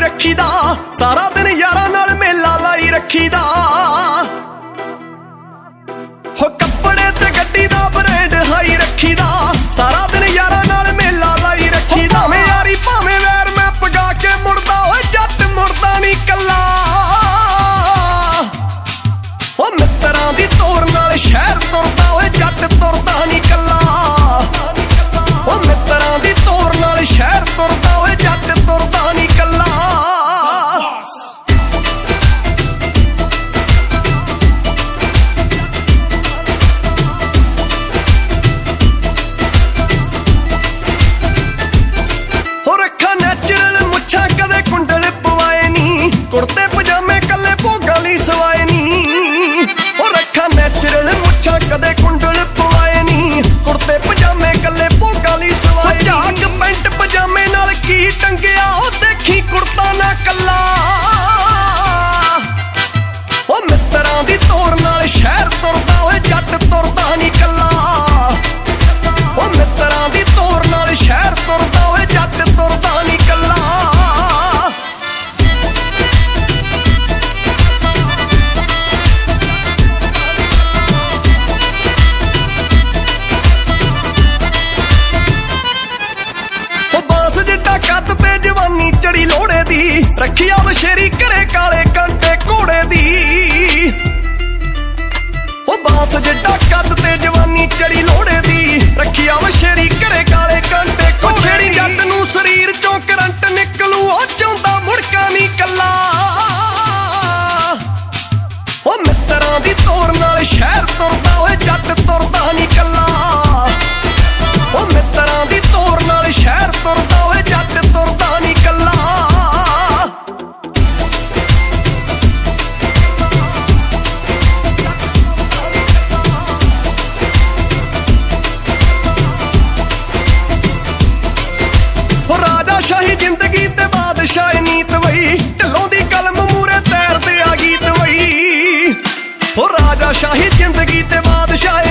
रखीदा, सारा दिन यारां नाल मेला लाई रखीदा। हो कपड़े ते गड्डी दा ब्रांड हाई रखीदा, सारा दिन यारां नाल मेला लाई रखीदा। भावें यारी भावें वैर मैं पगा के मुड़दा, ओए जट मुड़दा नी कल्ला। ओ मित्तरां दी तोर नाल शहर तुरदा, ओए जट तुरदा नी कल्ला। ओ मित्तरां दी तोर नाल शहर तुरदा, ओए जट तुरदा नी कल्ला। कुर्ते पजामे कले भोगा ली सवाए नी, ओ रखा नैचुरल मुच्छा कदे कुंडल पवाए नी। कुर्ते पजामे कले भोगा ली सवाए, झाक पैंट पजामे नाल की टंगिया, ओ देखी कुर्ता ना कला। ओ मित्तरां दी तोर नाल शहर तुरदा, ओए जट तुरदा नी कला। ओ मित्तरां दी तोर नाल शहर तुरदा, ओए जट तुरदा नी कला। कद ते जवानी चढ़ी लोड़े दी, रखिया बशेरी घरे काले कांटे घोड़े दी। ओ बांस जिड्डा कद ते जवानी चढ़ी लोड़े दी, रखिया बशेरी घरे काले कांटे घोड़े। छेड़ी जट नूं शरीर चों करंट निकलू, ओ चाहुंदा मुड़का नी कल्ला। ओ मित्तरां दी तोर नाल शहर तुरदा, ओए जट तुरदा नी कल्ला। ओ मित्तरां दी तोर नाल शहर तुरदा, ओए जट तुरदा नी कल्ला। हो राजा शाही जिंदगी ते बादशाही नीत वही, ढिलों दी कलम मूरे तैरदे आ गीत वही। हो राजा शाही जिंदगी ते बादशाही